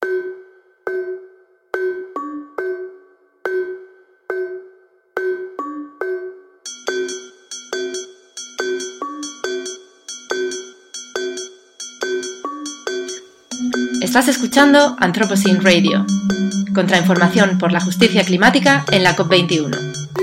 Estás escuchando Anthropocene Radio, contrainformación por la justicia climática en la COP21.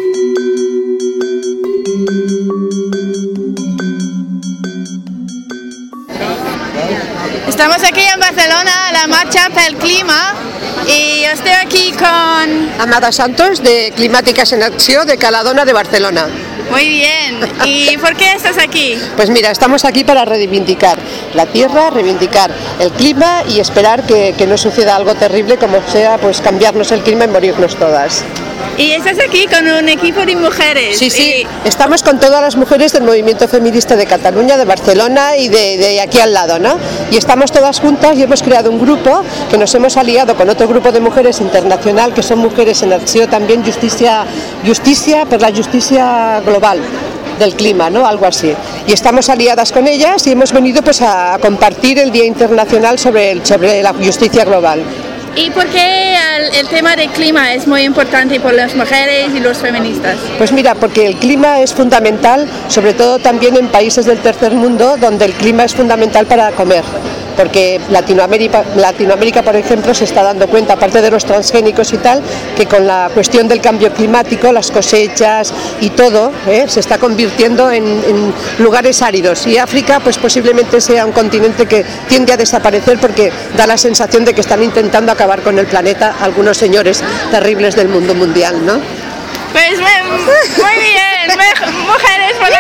Estamos aquí en Barcelona, la marcha pel clima, y estoy aquí con Amada Santos, de Climàtiques en Acció, de Caladona de Barcelona. Muy bien. ¿Y por qué estás aquí? Pues mira, estamos aquí para reivindicar la tierra, reivindicar el clima y esperar que no suceda algo terrible como sea pues cambiarnos el clima y morirnos todas. Y estás aquí con un equipo de mujeres. Sí, estamos con todas las mujeres del movimiento feminista de Cataluña, de Barcelona y de aquí al lado, ¿no? Y estamos todas juntas y hemos creado un grupo que nos hemos aliado con otro grupo de mujeres internacional que son Mujeres en Acció también, Justícia per la Justícia Global del clima, ¿no? Algo así. Y estamos aliadas con ellas y hemos venido pues a compartir el Día Internacional sobre la justicia global. ¿Y por qué el tema del clima es muy importante por las mujeres y los feministas? Pues mira, porque el clima es fundamental, sobre todo también en países del tercer mundo, donde el clima es fundamental para comer. Porque Latinoamérica, por ejemplo, se está dando cuenta, aparte de los transgénicos y tal, que con la cuestión del cambio climático, las cosechas y todo, se está convirtiendo en lugares áridos. Y África, pues posiblemente sea un continente que tiende a desaparecer porque da la sensación de que están intentando acabar con el planeta algunos señores terribles del mundo mundial, ¿no? Pues muy bien, mujeres por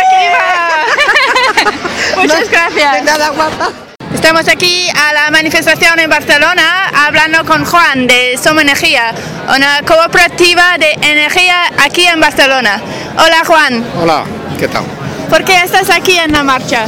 el clima. Muchas gracias. De nada, guapa. Estamos aquí a la manifestación en Barcelona hablando con Juan de Somenergia, una cooperativa de energía aquí en Barcelona. Hola Juan. Hola, ¿qué tal? ¿Por qué estás aquí en la marcha?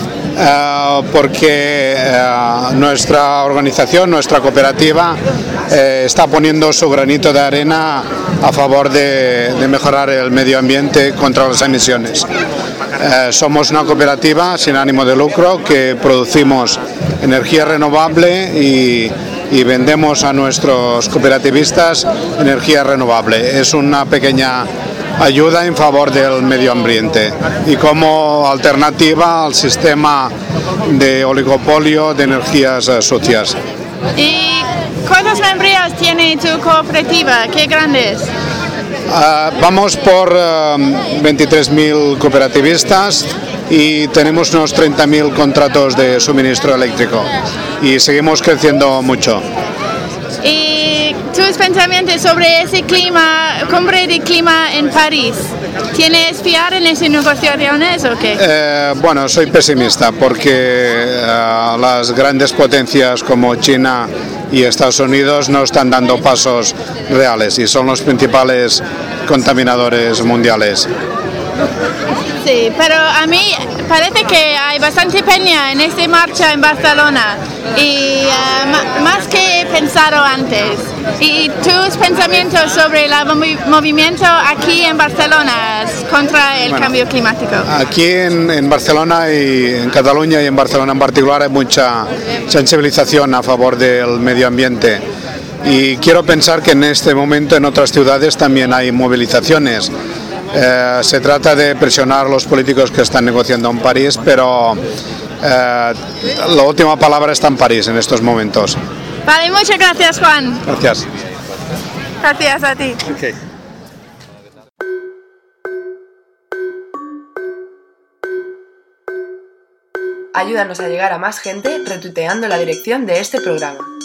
Porque nuestra organización, nuestra cooperativa, está poniendo su granito de arena a favor de mejorar el medio ambiente contra las emisiones. Somos una cooperativa sin ánimo de lucro que producimos energía renovable y vendemos a nuestros cooperativistas energía renovable. Es una pequeña ayuda en favor del medio ambiente y como alternativa al sistema de oligopolio de energías sucias. ¿Y cuántos miembros tiene tu cooperativa? ¿Qué grande es? Vamos por 23.000 cooperativistas y tenemos unos 30.000 contratos de suministro eléctrico y seguimos creciendo mucho. ¿Y tus pensamientos sobre ese clima, cumbre de clima en París? ¿Tienes fiar en esas negociaciones o qué? Bueno, soy pesimista porque las grandes potencias como China y Estados Unidos no están dando pasos reales y son los principales contaminadores mundiales. Sí, pero a mí parece que hay bastante peña en esta marcha en Barcelona y más que he pensado antes. ¿Y tus pensamientos sobre el movimiento aquí en Barcelona contra el cambio climático? Aquí en Barcelona y en Cataluña y en Barcelona en particular hay mucha sensibilización a favor del medio ambiente. Y quiero pensar que en este momento en otras ciudades también hay movilizaciones. Se trata de presionar a los políticos que están negociando en París, pero la última palabra está en París en estos momentos. Vale, muchas gracias, Juan. Gracias. Gracias a ti. Okay. Ayúdanos a llegar a más gente retuiteando la dirección de este programa.